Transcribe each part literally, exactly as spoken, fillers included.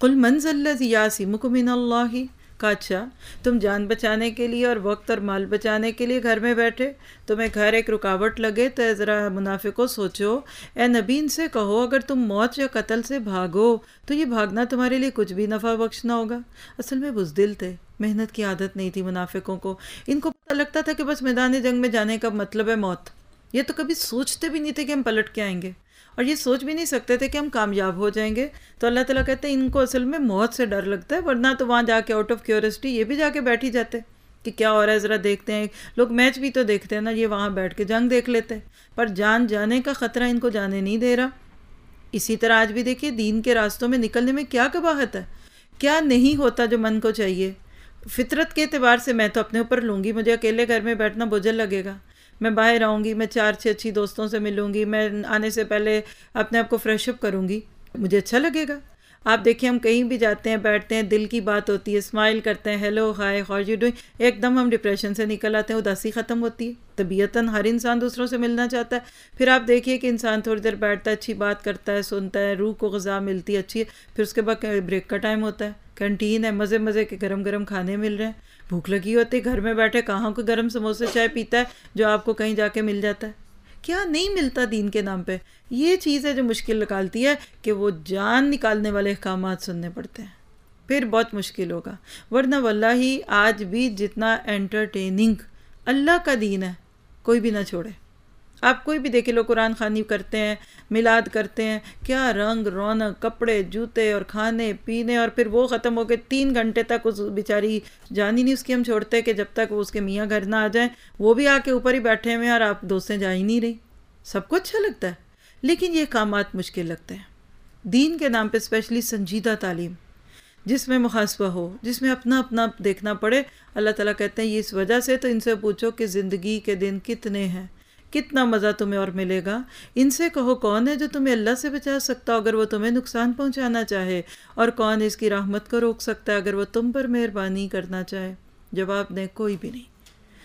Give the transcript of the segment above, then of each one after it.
قل من ذا الذی یعصمکم من اللہ، کہا اچھا تم جان بچانے کے لیے اور وقت اور مال بچانے کے لیے گھر میں بیٹھے، تمہیں گھر ایک رکاوٹ لگے تو ذرا منافقوں سوچو، اے نبی ان سے کہو اگر تم موت یا قتل سے بھاگو تو یہ بھاگنا تمہارے لیے کچھ بھی نفع بخش نہ ہوگا۔ اصل میں بزدل تھے، محنت کی عادت نہیں تھی منافقوں کو، ان کو پتہ لگتا تھا کہ بس میدان جنگ میں جانے کا مطلب ہے موت، یہ تو کبھی سوچتے بھی نہیں تھے کہ ہم پلٹ کے آئیں گے، اور یہ سوچ بھی نہیں سکتے تھے کہ ہم کامیاب ہو جائیں گے۔ تو اللہ تعالیٰ کہتے ہیں ان کو اصل میں موت سے ڈر لگتا ہے، ورنہ تو وہاں جا کے آؤٹ آف کیورسٹی یہ بھی جا کے بیٹھ ہی جاتے کہ کیا ہو رہا ہے ذرا دیکھتے ہیں، لوگ میچ بھی تو دیکھتے ہیں نا، یہ وہاں بیٹھ کے جنگ دیکھ لیتے، پر جان جانے کا خطرہ ان کو جانے نہیں دے رہا۔ اسی طرح آج بھی دیکھیے دین کے راستوں میں نکلنے میں کیا قباحت ہے، کیا نہیں ہوتا جو من کو چاہیے۔ فطرت کے اعتبار سے میں تو اپنے اوپر لوں گی، مجھے اکیلے گھر میں بیٹھنا بوجھل لگے گا، میں باہر آؤں گی، میں چار چھ اچھی دوستوں سے ملوں گی، میں آنے سے پہلے اپنے آپ کو فریش اپ کروں گی، مجھے اچھا لگے گا۔ آپ دیکھیں ہم کہیں بھی جاتے ہیں، بیٹھتے ہیں، دل کی بات ہوتی ہے، اسمائل کرتے ہیں، hello hi how you doing, ایک دم ہم ڈپریشن سے نکل آتے ہیں، اداسی ختم ہوتی ہے۔ طبیعتاً ہر انسان دوسروں سے ملنا چاہتا ہے، پھر آپ دیکھیے کہ انسان تھوڑی دیر بیٹھتا ہے، اچھی بات کرتا ہے، سنتا ہے، روح کو غذا ملتی ہے اچھی ہے، پھر اس کے بعد بریک کا ٹائم ہوتا ہے، کینٹین ہے، مزے مزے کے گرم گرم کھانے مل رہے ہیں، بھوک لگی ہوتی ہے، گھر میں بیٹھے کہاں کوئی گرم سموسے چائے پیتا ہے جو آپ کو کہیں جا کے مل جاتا ہے، کیا نہیں ملتا دین کے نام پہ۔ یہ چیز ہے جو مشکل نکالتی ہے کہ وہ جان نکالنے والے احکامات سننے پڑتے ہیں، پھر بہت مشکل ہوگا۔ ورنہ واللہ ہی آج بھی جتنا انٹرٹیننگ اللہ کا دین ہے کوئی بھی نہ چھوڑے۔ آپ کوئی بھی دیکھے لو قرآن خوانی کرتے ہیں، میلاد کرتے ہیں، کیا رنگ رونق، کپڑے جوتے اور کھانے پینے، اور پھر وہ ختم ہو کے تین گھنٹے تک اس بیچاری جان ہی نہیں اس کی ہم چھوڑتے کہ جب تک وہ اس کے میاں گھر نہ آ جائیں، وہ بھی آ کے اوپر ہی بیٹھے ہوئے ہیں اور آپ دوستیں جا ہی نہیں رہی۔ سب کو اچھا لگتا ہے لیکن یہ کامات مشکل لگتے ہیں۔ دین کے نام پہ اسپیشلی سنجیدہ تعلیم جس میں محاسبہ ہو، جس میں اپنا اپنا دیکھنا پڑے، اللہ تعالیٰ کہتے ہیں یہ اس وجہ سے تو ان سے پوچھو کہ زندگی کے دن کتنے ہیں، کتنا مزہ تمہیں اور ملے گا۔ ان سے کہو کون ہے جو تمہیں اللہ سے بچا سکتا اگر وہ تمہیں نقصان پہنچانا چاہے، اور کون اس کی رحمت کو روک سکتا ہے اگر وہ تم پر مہربانی کرنا چاہے۔ جواب دیں کوئی بھی نہیں۔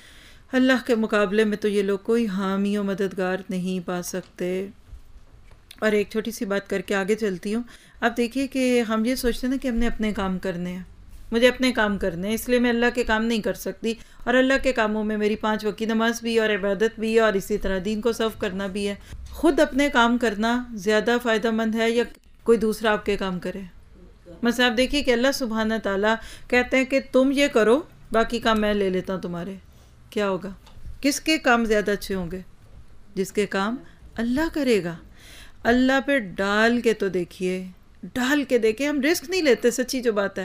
اللہ کے مقابلے میں تو یہ لوگ کوئی حامی و مددگار نہیں پا سکتے۔ اور ایک چھوٹی سی بات کر کے آگے چلتی ہوں۔ اب دیکھیے کہ ہم یہ سوچتے ہیں نا کہ ہم نے اپنے کام کرنے ہیں، مجھے اپنے کام کرنے ہیں، اس لیے میں اللہ کے کام نہیں کر سکتی، اور اللہ کے کاموں میں میری پانچ وقت کی نماز بھی اور عبادت بھی اور اسی طرح دین کو سرو کرنا بھی ہے۔ خود اپنے کام کرنا زیادہ فائدہ مند ہے یا کوئی دوسرا آپ کے کام کرے؟ مثلا آپ دیکھیے کہ اللہ سبحانہ تعالیٰ کہتے ہیں کہ تم یہ کرو، باقی کام میں لے لیتا ہوں تمہارے، کیا ہوگا؟ کس کے کام زیادہ اچھے ہوں گے؟ جس کے کام اللہ کرے گا۔ اللہ پہ ڈال کے تو دیکھیے، ڈال کے دیکھیں، ہم رسک نہیں لیتے، سچی جو بات ہے،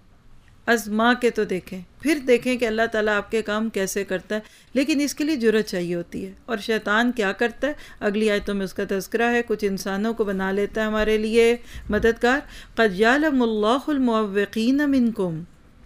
آزما کے تو دیکھیں، پھر دیکھیں کہ اللہ تعالیٰ آپ کے کام کیسے کرتا ہے، لیکن اس کے لیے جرأت چاہیے ہوتی ہے۔ اور شیطان کیا کرتا ہے، اگلی آیتوں میں اس کا تذکرہ ہے، کچھ انسانوں کو بنا لیتا ہے ہمارے لیے مددگار۔ قد یعلم اللہ المعوقین منکم،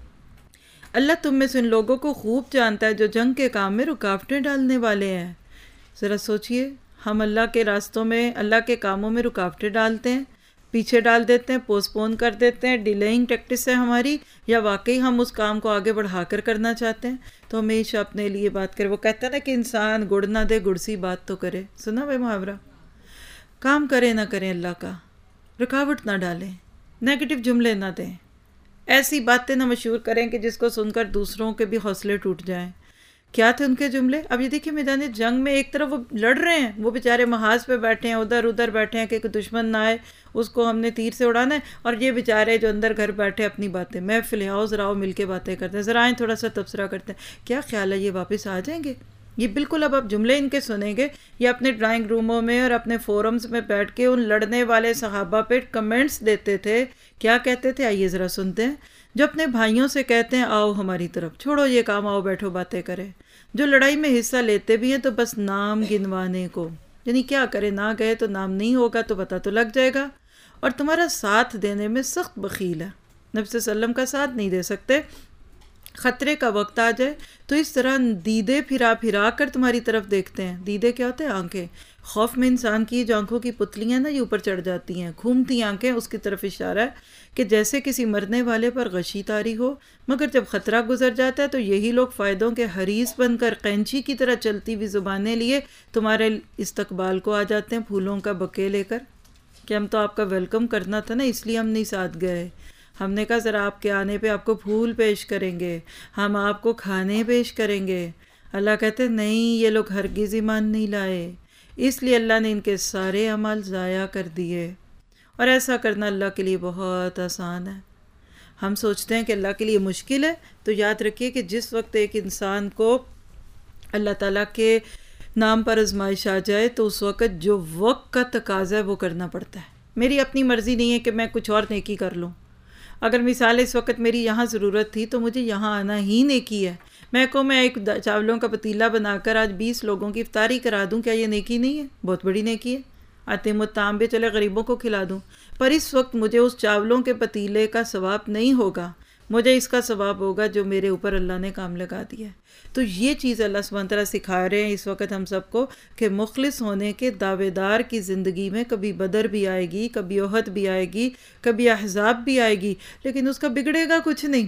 اللہ تم میں سے ان لوگوں کو خوب جانتا ہے جو جنگ کے کام میں رکاوٹیں ڈالنے والے ہیں۔ ذرا سوچئے، ہم اللہ کے راستوں میں، اللہ کے کاموں میں رکاوٹیں ڈالتے ہیں، پیچھے ڈال دیتے ہیں، پوسٹ پون کر دیتے ہیں، ڈیلیئنگ ٹیکٹس ہے ہماری، یا واقعی ہم اس کام کو آگے بڑھا کر کرنا چاہتے ہیں؟ تو ہمیشہ اپنے لیے بات کرے۔ وہ کہتا ہے نا کہ انسان گڑ نہ دے گڑ سی بات تو کرے، سنا بھائی محاورہ؟ کام کرے نہ کریں اللہ کا، رکاوٹ نہ ڈالیں، نیگیٹو جملے نہ دیں، ایسی باتیں نہ مشہور کریں کہ جس کو سن کر دوسروں کے بھی حوصلے ٹوٹ جائیں۔ کیا تھے ان کے جملے؟ اب یہ دیکھیں میدان جنگ میں ایک طرف وہ لڑ رہے ہیں، وہ بیچارے محاذ پہ بیٹھے ہیں، ادھر ادھر بیٹھے ہیں کہ کوئی دشمن نہ آئے، اس کو ہم نے تیر سے اڑانا ہے، اور یہ بیچارے جو اندر گھر بیٹھے اپنی باتیں، محفل آؤ ذرا آؤ مل کے باتیں کرتے ہیں، ذرا آئیں تھوڑا سا تبصرہ کرتے ہیں، کیا خیال ہے یہ واپس آ جائیں گے؟ یہ بالکل اب آپ جملے ان کے سنیں گے، یا اپنے ڈرائنگ روموں میں اور اپنے فورمز میں بیٹھ کے ان لڑنے والے صحابہ پہ کمنٹس دیتے تھے، کیا کہتے تھے؟ آئیے ذرا سنتے ہیں۔ جو اپنے بھائیوں سے کہتے ہیں آؤ ہماری طرف، چھوڑو یہ کام، آؤ بیٹھو باتیں کریں۔ جو لڑائی میں حصہ لیتے بھی ہیں تو بس نام گنوانے کو، یعنی کیا کرے، نہ گئے تو نام نہیں ہوگا تو پتہ تو لگ جائے گا، اور تمہارا ساتھ دینے میں سخت بخیل ہے، نبی صلی اللہ علیہ وسلم کا ساتھ نہیں دے سکتے۔ خطرے کا وقت آ جائے تو اس طرح دیدے پھرا پھرا کر تمہاری طرف دیکھتے ہیں۔ دیدے کیا ہوتے ہیں؟ آنکھیں۔ خوف میں انسان کی جو آنکھوں کی پتلیاں نا یہ اوپر چڑھ جاتی ہیں، گھومتی آنکھیں، اس کی طرف اشارہ ہے کہ جیسے کسی مرنے والے پر غشی طاری ہو، مگر جب خطرہ گزر جاتا ہے تو یہی لوگ فائدوں کے حریص بن کر قینچی کی طرح چلتی ہوئی زبانیں لیے تمہارے استقبال کو آ جاتے ہیں، پھولوں کا بکے لے کر۔ کہ ہم تو آپ کا ویلکم کرنا تھا نا، اس لیے ہم نہیں ساتھ گئے. ہم نے کہا ذرا آپ کے آنے پہ آپ کو پھول پیش کریں گے، ہم آپ کو کھانے پیش کریں گے. اللہ کہتے نہیں، یہ لوگ ہرگز ایمان نہیں لائے، اس لیے اللہ نے ان کے سارے اعمال ضائع کر دیے. اور ایسا کرنا اللہ کے لیے بہت آسان ہے. ہم سوچتے ہیں کہ اللہ کے لیے مشکل ہے، تو یاد رکھیے کہ جس وقت ایک انسان کو اللہ تعالیٰ کے نام پر آزمائش آ جائے تو اس وقت جو وقت کا تقاضا ہے وہ کرنا پڑتا ہے. میری اپنی مرضی نہیں ہے کہ میں کچھ اور نیکی کر لوں. اگر مثال اس وقت میری یہاں ضرورت تھی تو مجھے یہاں آنا ہی نیکی ہے. میں کو میں ایک چاولوں کا پتیلا بنا کر آج بیس لوگوں کی افطاری کرا دوں، کیا یہ نیکی نہیں ہے؟ بہت بڑی نیکی ہے. آتم الطعام بھی چلے غریبوں کو کھلا دوں، پر اس وقت مجھے اس چاولوں کے پتیلے کا ثواب نہیں ہوگا، مجھے اس کا ثواب ہوگا جو میرے اوپر اللہ نے کام لگا دیا ہے. تو یہ چیز اللہ سبحانہ تعالیٰ سکھا رہے ہیں اس وقت ہم سب کو کہ مخلص ہونے کے دعوے دار کی زندگی میں کبھی بدر بھی آئے گی، کبھی احد بھی آئے گی، کبھی احزاب بھی آئے گی، لیکن اس کا بگڑے گا کچھ نہیں،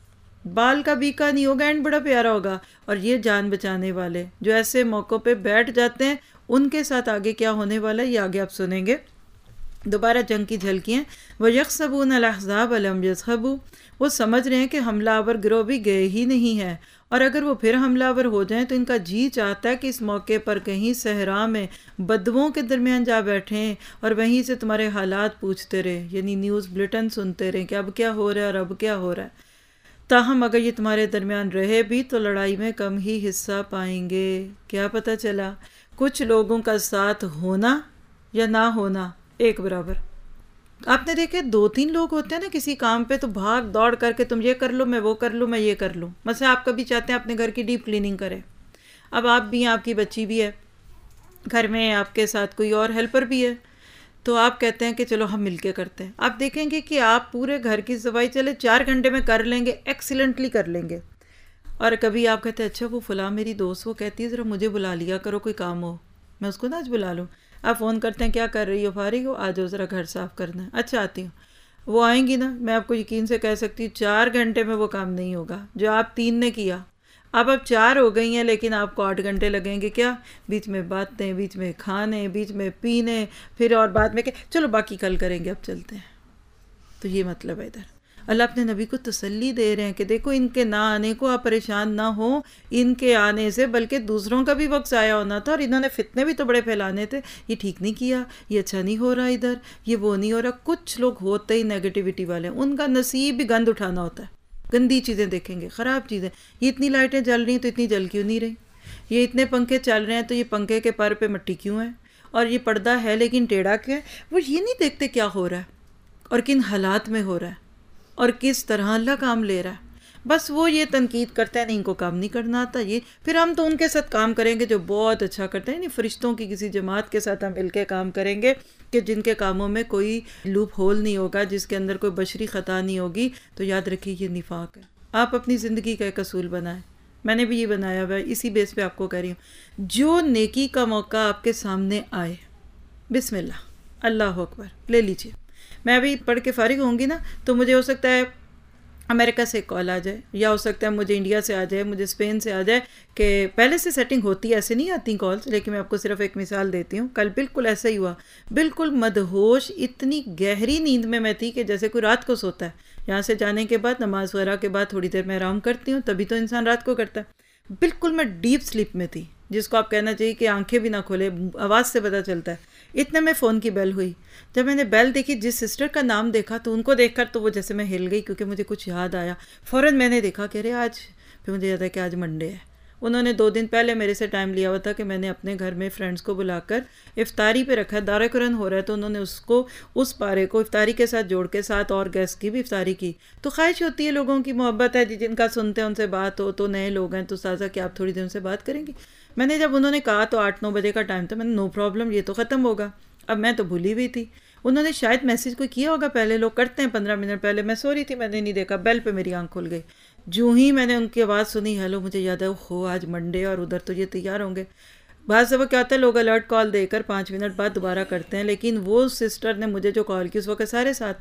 بال کا بیکا نہیں ہوگا، اینڈ بڑا پیارا ہوگا. اور یہ جان بچانے والے جو ایسے موقعوں پہ بیٹھ جاتے ہیں، ان کے ساتھ آگے کیا ہونے والا ہے یہ آگے آپ سنیں گے. دوبارہ جنگ کی جھلکیاں. وَيَحْسَبُونَ الْأَحْزَابَ لَمْ يَذْهَبُوا، وہ سمجھ رہے ہیں کہ حملہ آور گروہ بھی گئے ہی نہیں ہیں، اور اگر وہ پھر حملہ آور ہو جائیں تو ان کا جی چاہتا ہے کہ اس موقع پر کہیں صحرا میں بدوؤں کے درمیان جا بیٹھیں اور وہیں سے تمہارے حالات پوچھتے رہے، یعنی نیوز بلٹن سنتے رہیں کہ اب کیا ہو رہا ہے اور اب کیا ہو رہا ہے. تاہم اگر یہ تمہارے درمیان رہے بھی تو لڑائی میں کم ہی حصہ پائیں گے. کیا پتہ چلا؟ کچھ لوگوں کا ساتھ ہونا یا نہ ہونا ایک برابر. آپ نے دیکھے دو تین لوگ ہوتے ہیں نا کسی کام پہ، تو بھاگ دوڑ کر کے تم یہ کر لو، میں وہ کر لوں، میں یہ کر لوں. مثلا آپ کبھی چاہتے ہیں اپنے گھر کی ڈیپ کلیننگ کریں، اب آپ بھی ہیں، آپ کی بچی بھی ہے گھر میں، آپ کے ساتھ کوئی اور ہیلپر بھی ہے، تو آپ کہتے ہیں کہ چلو ہم مل کے کرتے ہیں. آپ دیکھیں گے کہ آپ پورے گھر کی صفائی چلے چار گھنٹے میں کر لیں گے، ایکسیلنٹلی کر لیں گے. اور کبھی آپ کہتے ہیں اچھا وہ فلاں میری دوست وہ کہتی ہے ذرا مجھے بلا لیا کرو، کوئی کام ہو، میں اس کو نا آج بلا لوں. آپ فون کرتے ہیں کیا کر رہی ہو؟ فارغ ہو؟ آ جاؤ ذرا گھر صاف کرنا ہے. اچھا آتی ہوں. وہ آئیں گی نا، میں آپ کو یقین سے کہہ سکتی ہوں چار گھنٹے میں وہ کام نہیں ہوگا جو آپ تین نے کیا. اب اب چار ہو گئی ہیں لیکن آپ کو آٹھ گھنٹے لگیں گے. کیا؟ بیچ میں باتیں، بیچ میں کھانے، بیچ میں پینے، پھر اور بعد میں کہ چلو باقی کل کریں گے، اب چلتے ہیں. تو یہ مطلب ہے ادھر اللہ اپنے نبی کو تسلی دے رہے ہیں کہ دیکھو ان کے نہ آنے کو آپ پریشان نہ ہوں، ان کے آنے سے بلکہ دوسروں کا بھی وقت ضائع ہونا تھا، اور انہوں نے فتنے بھی تو بڑے پھیلانے تھے. یہ ٹھیک نہیں کیا، یہ اچھا نہیں ہو رہا، ادھر یہ وہ نہیں ہو رہا. کچھ لوگ ہوتے ہی نیگیٹیوٹی والے ہیں، ان کا نصیب بھی گند اٹھانا ہوتا ہے. گندی چیزیں دیکھیں گے، خراب چیزیں. یہ اتنی لائٹیں جل رہی ہیں تو اتنی جل کیوں نہیں رہی؟ یہ اتنے پنکھے چل رہے ہیں تو یہ پنکھے کے پر پہ مٹی کیوں ہے؟ اور یہ پردہ ہے لیکن ٹیڑھا کیوں ہے؟ وہ یہ نہیں دیکھتے کیا ہو رہا ہے اور کن حالات میں ہو رہا ہے اور کس طرح اللہ کام لے رہا ہے. بس وہ یہ تنقید کرتے ہیں نہیں ان کو کام نہیں کرنا آتا. یہ پھر ہم تو ان کے ساتھ کام کریں گے جو بہت اچھا کرتے ہیں، نہیں فرشتوں کی کسی جماعت کے ساتھ ہم مل کے کام کریں گے کہ جن کے کاموں میں کوئی لوپ ہول نہیں ہوگا، جس کے اندر کوئی بشری خطا نہیں ہوگی. تو یاد رکھیے یہ نفاق ہے. آپ اپنی زندگی کا ایک اصول بنائیں. میں نے بھی یہ بنایا ہوا ہے، اسی بیس پہ آپ کو کہہ رہی ہوں. جو نیکی کا موقع آپ کے سامنے آئے، بسم اللہ، اللہ اکبر، لے لیجیے. میں ابھی پڑھ کے فارغ ہوں گی نا تو مجھے ہو سکتا ہے امریکہ سے کال آ جائے، یا ہو سکتا ہے مجھے انڈیا سے آ جائے، مجھے اسپین سے آ جائے، کہ پہلے سے سیٹنگ ہوتی ہے، ایسے نہیں آتی کالز، لیکن میں آپ کو صرف ایک مثال دیتی ہوں. کل بالکل ایسا ہی ہوا، بالکل مدہوش، اتنی گہری نیند میں میں تھی کہ جیسے کوئی رات کو سوتا ہے. یہاں سے جانے کے بعد نماز وغیرہ کے بعد تھوڑی دیر میں آرام کرتی ہوں، تبھی تو انسان رات کو کرتا ہے. بالکل میں ڈیپ سلیپ میں تھی، جس کو آپ کہنا چاہیے کہ آنکھیں بھی نہ کھولے، آواز سے پتہ چلتا ہے. اتنے میں فون کی بیل ہوئی. جب میں نے بیل دیکھی، جس سسٹر کا نام دیکھا تو ان کو دیکھ کر تو وہ جیسے میں ہل گئی، کیونکہ مجھے کچھ یاد آیا. فوراً میں نے دیکھا کہ ارے آج، پھر مجھے یاد ہے کہ آج منڈے ہے. انہوں نے دو دن پہلے میرے سے ٹائم لیا ہوا تھا کہ میں نے اپنے گھر میں فرینڈس کو بلا کر افطاری پہ رکھا ہے، دارِ قرآن ہو رہا ہے، تو انہوں نے اس کو اس پارے کو افطاری کے ساتھ جوڑ کے ساتھ اور گیسٹ کی بھی افطاری کی. تو خواہش ہوتی ہے، لوگوں کی محبت ہے، جن کا سنتے ہیں ان سے بات ہو، تو نئے لوگ ہیں تو سازا کہ آپ تھوڑی دیر ان سے بات کریں گی. میں نے جب انہوں نے کہا تو آٹھ نو بجے کا ٹائم تھا، میں نے نو پرابلم، یہ تو ختم ہوگا. اب میں تو بھولی ہوئی تھی. انہوں نے شاید میسج کوئی کیا ہوگا، پہلے لوگ کرتے ہیں پندرہ منٹ پہلے. میں سو رہی تھی، میں نے نہیں دیکھا، بیل پہ میری آنکھ کھل گئی. جو ہی میں نے ان کی آواز سنی، ہیلو، مجھے یاد ہے ہو آج منڈے اور ادھر تو یہ تیار ہوں گے. بعض دفعہ کیا ہوتا ہے لوگ الرٹ کال دے کر پانچ منٹ بعد دوبارہ کرتے ہیں، لیکن وہ سسٹر نے مجھے جو کال کی اس وقت سارے ساتھ ہیں.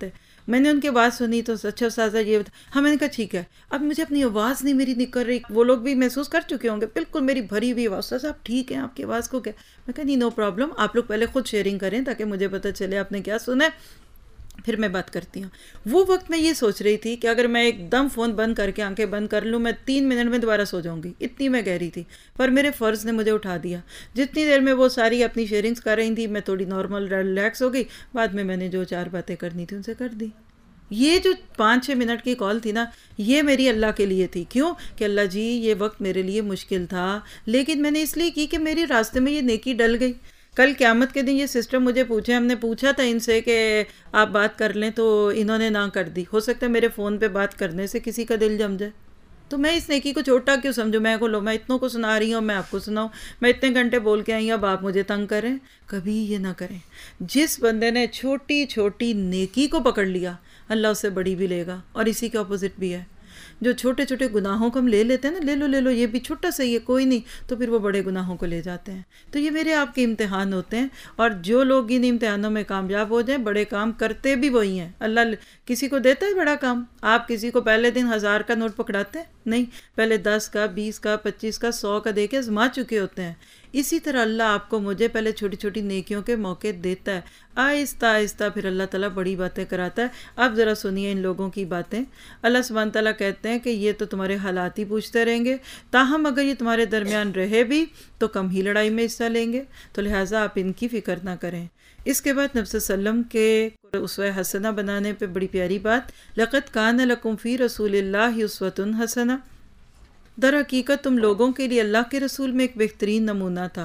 میں نے ان کی بات سنی تو اچھا استاذہ یہ بتا، ہاں میں نے کہا ٹھیک ہے، اب مجھے اپنی آواز نہیں میری نکل رہی، وہ لوگ بھی محسوس کر چکے ہوں گے بالکل میری بھری ہوئی آواز، استاذ آپ ٹھیک ہیں آپ کی آواز کو کیا؟ میں کہا نہیں نو پرابلم، آپ لوگ پہلے خود شیئرنگ کریں تاکہ مجھے پتہ چلے آپ نے کیا سنا ہے، پھر میں بات کرتی ہوں۔ وہ وقت میں یہ سوچ رہی تھی کہ اگر میں ایک دم فون بند کر کے آنکھیں بند کر لوں میں تین منٹ میں دوبارہ سو جاؤں گی، اتنی میں گہری تھی، پر میرے فرض نے مجھے اٹھا دیا۔ جتنی دیر میں وہ ساری اپنی شیئرنگز کر رہی تھی میں تھوڑی نارمل ریلیکس ہو گئی، بعد میں میں نے جو چار باتیں کرنی تھی ان سے کر دی۔ یہ جو پانچ چھ منٹ کی کال تھی نا، یہ میری اللہ کے لیے تھی۔ کیوں کہ اللہ جی یہ وقت میرے لیے مشکل تھا، لیکن میں نے اس لیے کی کہ میرے راستے میں یہ نیکی ڈل گئی۔ کل قیامت کے دن یہ سسٹم مجھے پوچھے، ہم نے پوچھا تھا ان سے کہ آپ بات کر لیں تو انہوں نے نہ کر دی، ہو سکتا ہے میرے فون پہ بات کرنے سے کسی کا دل جم جائے، تو میں اس نیکی کو چھوٹا کیوں سمجھوں؟ میں کو لو میں اتنوں کو سنا رہی ہوں، میں آپ کو سناؤں، میں اتنے گھنٹے بول کے آئی ہوں، اب آپ مجھے تنگ کریں؟ کبھی یہ نہ کریں۔ جس بندے نے چھوٹی چھوٹی نیکی کو پکڑ لیا اللہ اس سے بڑی بھی لے گا، اور اسی کے اپوزٹ بھی ہے۔ جو چھوٹے چھوٹے گناہوں کو ہم لے لیتے ہیں نا، لے لو لے لو یہ بھی چھوٹا سا ہی ہے کوئی نہیں، تو پھر وہ بڑے گناہوں کو لے جاتے ہیں۔ تو یہ میرے آپ کے امتحان ہوتے ہیں، اور جو لوگ ان امتحانوں میں کامیاب ہو جائیں بڑے کام کرتے بھی وہی ہیں۔ اللہ کسی کو دیتا ہے بڑا کام؟ آپ کسی کو پہلے دن ہزار کا نوٹ پکڑاتے ہیں؟ نہیں، پہلے دس کا، بیس کا، پچیس کا، سو کا دے کے آزما چکے ہوتے ہیں۔ اسی طرح اللہ آپ کو مجھے پہلے چھوٹی چھوٹی نیکیوں کے موقع دیتا ہے، آہستہ آہستہ پھر اللہ تعالیٰ بڑی باتیں کراتا ہے۔ اب ذرا سنیے ان لوگوں کی باتیں۔ اللہ سبحانہ تعالیٰ کہتے ہیں کہ یہ تو تمہارے حالات ہی پوچھتے رہیں گے، تاہم اگر یہ تمہارے درمیان رہے بھی تو کم ہی لڑائی میں حصہ لیں گے، تو لہٰذا آپ ان کی فکر نہ کریں۔ اس کے بعد نبی صلی اللہ علیہ وسلم کے اسوہ حسنہ بنانے پہ بڑی پیاری بات، لَقَدْ كَانَ لَكُمْ فِي رَسُولِ اللَّهِ أُسْوَةٌ حَسَنَةٌ، در حقیقت تم لوگوں کے لیے اللہ کے رسول میں ایک بہترین نمونہ تھا۔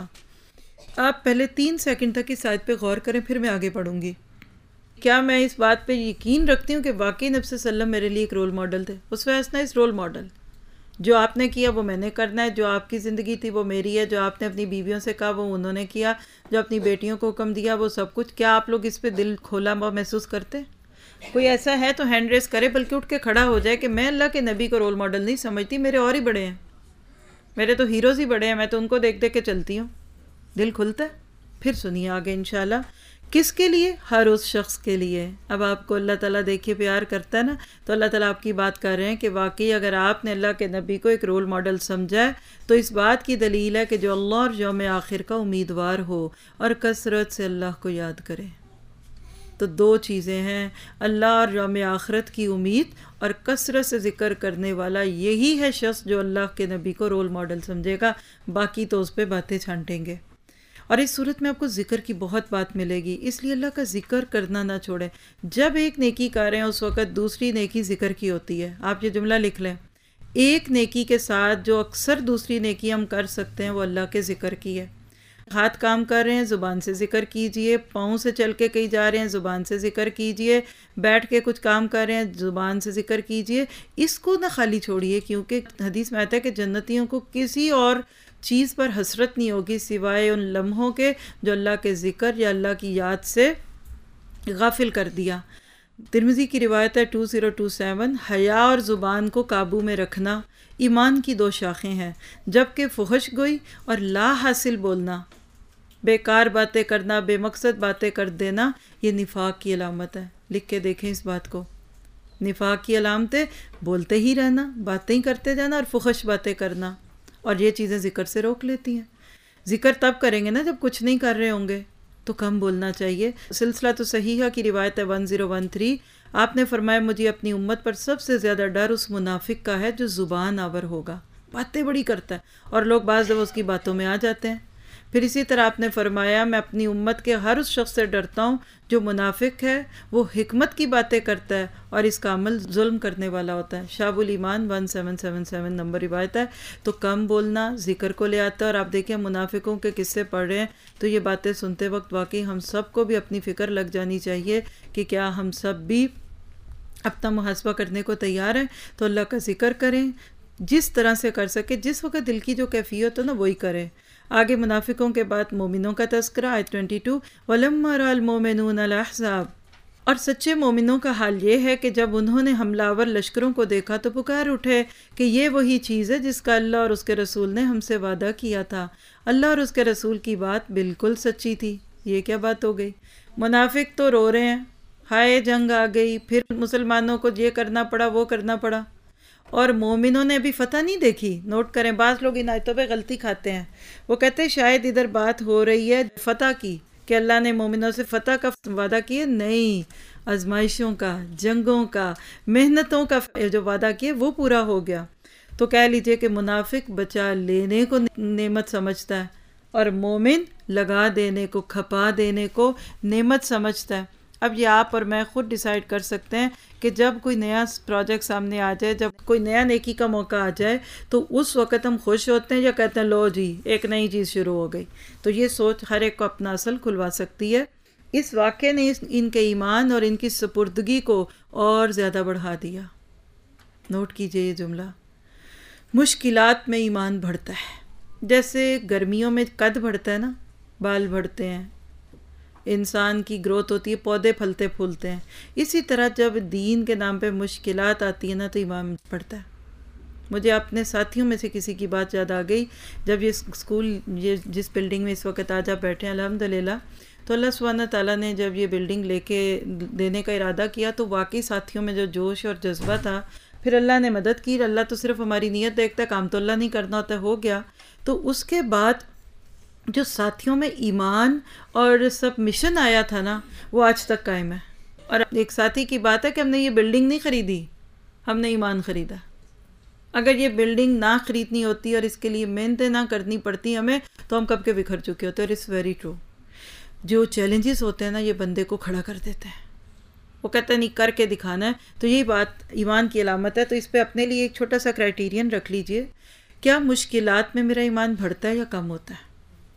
آپ پہلے تین سیکنڈ تک اس آیت پہ غور کریں، پھر میں آگے پڑھوں گی۔ کیا میں اس بات پہ یقین رکھتی ہوں کہ واقعی نبی صلی اللہ علیہ وسلم میرے لیے ایک رول ماڈل تھے؟ اسوہ حسنہ اس رول ماڈل، جو آپ نے کیا وہ میں نے کرنا ہے، جو آپ کی زندگی تھی وہ میری ہے، جو آپ نے اپنی بیویوں سے کہا وہ انہوں نے کیا، جو اپنی بیٹیوں کو حکم دیا وہ سب کچھ۔ کیا آپ لوگ اس پہ دل کھولا ہوا محسوس کرتے؟ کوئی ایسا ہے تو ہینڈ ریس کرے، بلکہ اٹھ کے کھڑا ہو جائے کہ میں اللہ کے نبی کو رول ماڈل نہیں سمجھتی، میرے اور ہی بڑے ہیں، میرے تو ہیروز ہی بڑے ہیں، میں تو ان کو دیکھ دیکھ کے چلتی ہوں۔ دل کھلتا ہے؟ پھر سنیے آگے انشاءاللہ۔ کس کے لیے؟ ہر اس شخص کے لیے۔ اب آپ کو اللہ تعالیٰ دیکھیے پیار کرتا ہے نا، تو اللہ تعالیٰ آپ کی بات کر رہے ہیں کہ واقعی اگر آپ نے اللہ کے نبی کو ایک رول ماڈل سمجھا ہے تو اس بات کی دلیل ہے کہ جو اللہ اور یوم آخر کا امیدوار ہو اور کثرت سے اللہ کو یاد کرے۔ تو دو چیزیں ہیں، اللہ اور یوم آخرت کی امید اور کثرت سے ذکر کرنے والا، یہی ہے شخص جو اللہ کے نبی کو رول ماڈل سمجھے گا، باقی تو اس پہ باتیں چھانٹیں گے۔ اور اس صورت میں آپ کو ذکر کی بہت بات ملے گی، اس لیے اللہ کا ذکر کرنا نہ چھوڑیں۔ جب ایک نیکی کر رہے ہیں اس وقت دوسری نیکی ذکر کی ہوتی ہے۔ آپ یہ جملہ لکھ لیں، ایک نیکی کے ساتھ جو اکثر دوسری نیکی ہم کر سکتے ہیں وہ اللہ کے ذکر کی ہے۔ ہاتھ کام کر رہے ہیں زبان سے ذکر کیجئے، پاؤں سے چل کے کہیں جا رہے ہیں زبان سے ذکر کیجئے، بیٹھ کے کچھ کام کر رہے ہیں زبان سے ذکر کیجئے۔ اس کو نہ خالی چھوڑیے، کیونکہ حدیث میں آتا ہے کہ جنتیوں کو کسی اور چیز پر حسرت نہیں ہوگی سوائے ان لمحوں کے جو اللہ کے ذکر یا اللہ کی یاد سے غافل کر دیا۔ ترمذی کی روایت ہے دو ہزار سیئیس، حیا اور زبان کو قابو میں رکھنا ایمان کی دو شاخیں ہیں، جبکہ فحش گوئی اور لا حاصل بولنا، بیکار باتیں کرنا، بے مقصد باتیں کر دینا، یہ نفاق کی علامت ہے۔ لکھ کے دیکھیں اس بات کو، نفاق کی علامتیں بولتے ہی رہنا، باتیں ہی کرتے جانا اور فحش باتیں کرنا، اور یہ چیزیں ذکر سے روک لیتی ہیں۔ ذکر تب کریں گے نا جب کچھ نہیں کر رہے ہوں گے، تو کم بولنا چاہیے۔ سلسلہ تو صحیحہ کی روایت ہے ایک ہزار تیرہ، آپ نے فرمایا مجھے اپنی امت پر سب سے زیادہ ڈر اس منافق کا ہے جو زبان آور ہوگا، باتیں بڑی کرتا ہے اور لوگ بعض دفعہ اس کی باتوں میں آ جاتے ہیں۔ پھر اسی طرح آپ نے فرمایا میں اپنی امت کے ہر اس شخص سے ڈرتا ہوں جو منافق ہے، وہ حکمت کی باتیں کرتا ہے اور اس کا عمل ظلم کرنے والا ہوتا ہے۔ شعب الایمان سولہ سو ستہتر نمبر روایت ہے۔ تو کم بولنا ذکر کو لے آتا ہے، اور آپ دیکھیں منافقوں کے قصے پڑھ رہے ہیں تو یہ باتیں سنتے وقت واقعی ہم سب کو بھی اپنی فکر لگ جانی چاہیے کہ کیا ہم سب بھی اپنا محاسبہ کرنے کو تیار ہیں۔ تو اللہ کا ذکر کریں جس طرح سے کر سکے، جس وقت دل کی جو کیفیت ہو نا وہی کریں۔ آگے منافقوں کے بعد مومنوں کا تذکرہ، آیت بائیس، وَلَمَّا رَأَى الْمُؤْمِنُونَ الْأَحْزَابَ، اور سچے مومنوں کا حال یہ ہے کہ جب انہوں نے حملہ آور لشکروں کو دیکھا تو پکار اٹھے کہ یہ وہی چیز ہے جس کا اللہ اور اس کے رسول نے ہم سے وعدہ کیا تھا۔ اللہ اور اس کے رسول کی بات بالکل سچی تھی۔ یہ کیا بات ہو گئی؟ منافق تو رو رہے ہیں، ہائے جنگ آ گئی، پھر مسلمانوں کو یہ کرنا پڑا وہ کرنا پڑا، اور مومنوں نے بھی فتح نہیں دیکھی۔ نوٹ کریں، بعض لوگ ان آیتوں پہ غلطی کھاتے ہیں، وہ کہتے ہیں شاید ادھر بات ہو رہی ہے فتح کی، کہ اللہ نے مومنوں سے فتح کا وعدہ کیا۔ نہیں، آزمائشوں کا، جنگوں کا، محنتوں کا جو وعدہ کیا وہ پورا ہو گیا۔ تو کہہ لیجئے کہ منافق بچا لینے کو نعمت سمجھتا ہے، اور مومن لگا دینے کو، کھپا دینے کو نعمت سمجھتا ہے۔ اب یہ آپ اور میں خود ڈیسائیڈ کر سکتے ہیں کہ جب کوئی نیا پروجیکٹ سامنے آ جائے، جب کوئی نیا نیکی کا موقع آ جائے، تو اس وقت ہم خوش ہوتے ہیں یا کہتے ہیں لو جی ایک نئی چیز شروع ہو گئی۔ تو یہ سوچ ہر ایک کو اپنا اصل کھلوا سکتی ہے۔ اس واقعے نے ان کے ایمان اور ان کی سپردگی کو اور زیادہ بڑھا دیا۔ نوٹ کیجئے یہ جملہ، مشکلات میں ایمان بڑھتا ہے۔ جیسے گرمیوں میں قد بڑھتا ہے نا، بال بڑھتے ہیں، انسان کی گروتھ ہوتی ہے، پودے پھلتے پھولتے ہیں، اسی طرح جب دین کے نام پہ مشکلات آتی ہیں نا تو ایمان بڑھتا ہے۔ مجھے اپنے ساتھیوں میں سے کسی کی بات یاد آ گئی، جب یہ اسکول، یہ جس بلڈنگ میں اس وقت آج آپ بیٹھے ہیں الحمدللہ، تو اللہ سبحانہ تعالیٰ نے جب یہ بلڈنگ لے کے دینے کا ارادہ کیا تو واقعی ساتھیوں میں جو جوش اور جذبہ تھا، پھر اللہ نے مدد کی۔ اللہ تو صرف ہماری نیت دیکھتا ہے، کام تو اللہ نہیں کرنا ہوتا، ہو گیا۔ تو اس کے بعد جو ساتھیوں میں ایمان اور سب مشن آیا تھا نا، وہ آج تک قائم ہے۔ اور ایک ساتھی کی بات ہے کہ ہم نے یہ بلڈنگ نہیں خریدی، ہم نے ایمان خریدا۔ اگر یہ بلڈنگ نہ خریدنی ہوتی اور اس کے لیے محنتیں نہ کرنی پڑتی ہمیں، تو ہم کب کے بکھر چکے ہوتے۔ اور اٹس ویری ٹرو، جو چیلنجز ہوتے ہیں نا یہ بندے کو کھڑا کر دیتے ہیں، وہ کہتے ہیں نہیں کر کے دکھانا ہے۔ تو یہی بات ایمان کی علامت ہے۔ تو اس پہ اپنے لیے ایک چھوٹا سا کرائٹیرین رکھ لیجئے، کیا مشکلات میں میرا ایمان بڑھتا ہے یا کم ہوتا ہے؟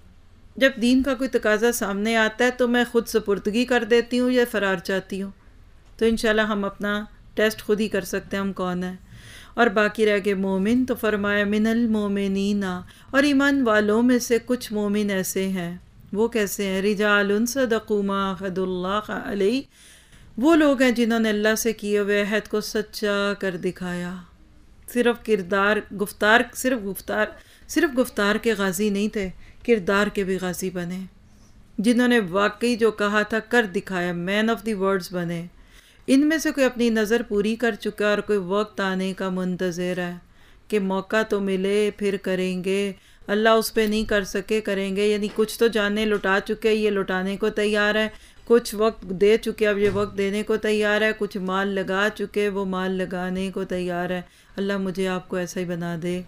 جب دین کا کوئی تقاضا سامنے آتا ہے تو میں خود سپردگی کر دیتی ہوں یا فرار چاہتی ہوں؟ تو انشاءاللہ ہم اپنا ٹیسٹ خود ہی کر سکتے ہیں ہم کون ہیں۔ اور باقی رہ گئے مومن، تو فرمایا من المومنین، اور ایمان والوں میں سے کچھ مومن ایسے ہیں۔ وہ کیسے ہیں؟ رجال صدقوا ما عاہدوا اللہ علیہ، وہ لوگ ہیں جنہوں نے اللہ سے کیے ہوئے عہد کو سچا کر دکھایا۔ صرف کردار گفتار صرف گفتار صرف گفتار کے غازی نہیں تھے، کردار کے بھی غازی بنے، جنہوں نے واقعی جو کہا تھا کر دکھایا، مین آف دی ورڈز بنے۔ ان میں سے کوئی اپنی نظر پوری کر چکا اور کوئی وقت آنے کا منتظر ہے کہ موقع تو ملے پھر کریں گے، اللہ اس پہ نہیں کر سکے کریں گے۔ یعنی کچھ تو جانے لٹا چکے، یہ لٹانے کو تیار ہے، کچھ وقت دے چکے اب یہ وقت دینے کو تیار ہے، کچھ مال لگا چکے وہ مال لگانے کو تیار ہے۔ اللہ مجھے آپ کو ایسا ہی بنا دے۔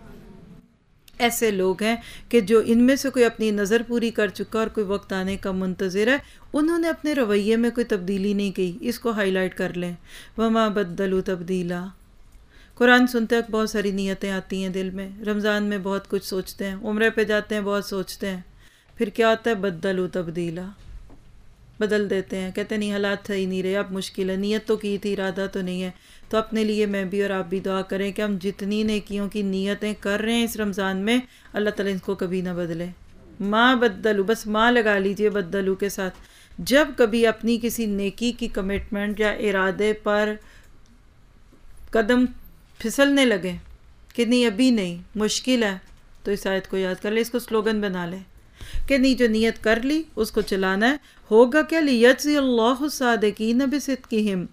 ایسے لوگ ہیں کہ جو ان میں سے کوئی اپنی نظر پوری کر چکا اور کوئی وقت آنے کا منتظر ہے، انہوں نے اپنے رویے میں کوئی تبدیلی نہیں کی۔ اس کو ہائی لائٹ کر لیں، وما بدلوا تبدیلا۔ قرآن سنتے وقت بہت ساری نیتیں آتی ہیں دل میں، رمضان میں بہت کچھ سوچتے ہیں، عمرے پہ جاتے ہیں بہت سوچتے ہیں، پھر کیا ہوتا ہے؟ بدلوا تبدیلا، بدل دیتے ہیں، کہتے ہیں نہیں حالات صحیح نہیں رہے، اب مشکل ہے، نیت تو کی تھی، ارادہ تو نہیں ہے۔ تو اپنے لیے میں بھی اور آپ بھی دعا کریں کہ ہم جتنی نیکیوں کی نیتیں کر رہے ہیں اس رمضان میں، اللہ تعالیٰ ان کو کبھی نہ بدلے۔ ماں بدلو، بس ماں لگا لیجئے بدلو کے ساتھ۔ جب کبھی اپنی کسی نیکی کی کمٹمنٹ یا ارادے پر قدم پھسلنے لگے کہ نہیں ابھی نہیں، مشکل ہے، تو اس آیت کو یاد کر لیں، اس کو سلوگن بنا لیں کہ نہیں جو نیت کر لی اس کو چلانا ہے۔ ہوگا کیا؟ لیجزی اللہ الصادقین بصدقہم،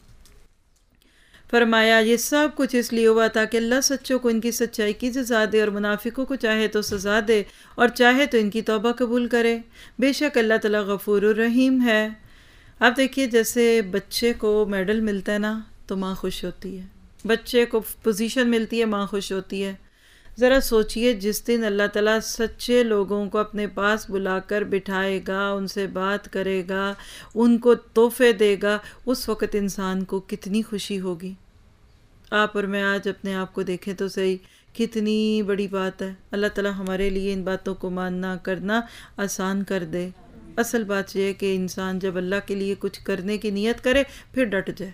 فرمایا یہ سب کچھ اس لیے ہوا تاکہ اللہ سچوں کو ان کی سچائی کی جزا دے، اور منافقوں کو چاہے تو سزا دے اور چاہے تو ان کی توبہ قبول کرے۔ بے شک اللہ تعالیٰ غفور الرحیم ہے۔ آپ دیکھیے جیسے بچے کو میڈل ملتا ہے نا تو ماں خوش ہوتی ہے، بچے کو پوزیشن ملتی ہے ماں خوش ہوتی ہے۔ ذرا سوچئے جس دن اللہ تعالیٰ سچے لوگوں کو اپنے پاس بلا کر بٹھائے گا، ان سے بات کرے گا، ان کو تحفے دے گا، اس وقت انسان کو کتنی خوشی ہوگی۔ آپ اور میں آج اپنے آپ کو دیکھیں تو صحیح، کتنی بڑی بات ہے۔ اللہ تعالیٰ ہمارے لیے ان باتوں کو ماننا کرنا آسان کر دے۔ اصل بات یہ ہے کہ انسان جب اللہ کے لیے کچھ کرنے کی نیت کرے پھر ڈٹ جائے۔